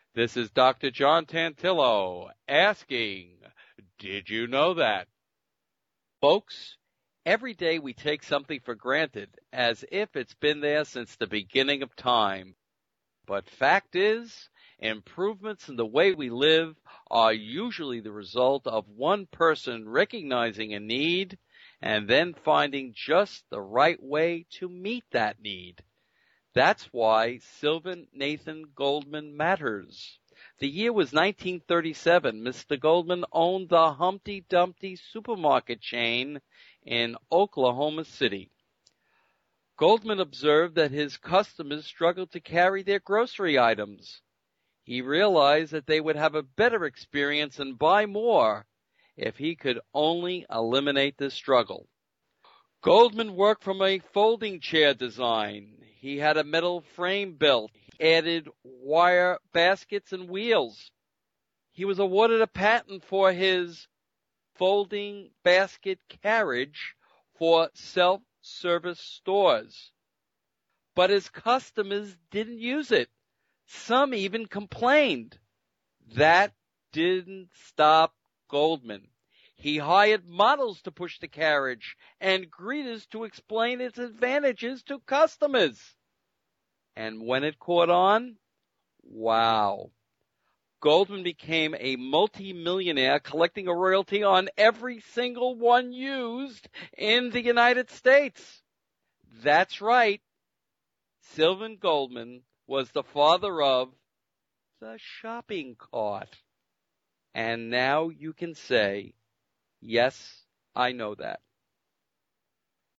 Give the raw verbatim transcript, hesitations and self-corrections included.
This is Doctor John Tantillo asking, did you know that? Folks, every day we take something for granted as if it's been there since the beginning of time. But fact is, improvements in the way we live are usually the result of one person recognizing a need and then finding just the right way to meet that need. That's why Sylvan Nathan Goldman matters. The year was nineteen thirty-seven. Mister Goldman owned the Humpty Dumpty supermarket chain in Oklahoma City. Goldman observed that his customers struggled to carry their grocery items. He realized that they would have a better experience and buy more if he could only eliminate this struggle. Goldman worked from a folding chair design. He had a metal frame built. He added wire baskets and wheels. He was awarded a patent for his folding basket carriage for self-service stores. But his customers didn't use it. Some even complained. That didn't stop Goldman. He hired models to push the carriage and greeters to explain its advantages to customers. And when it caught on, wow. Goldman became a multi-millionaire collecting a royalty on every single one used in the United States. That's right. Sylvan Goldman was the father of the shopping cart. And now you can say, yes, I know that.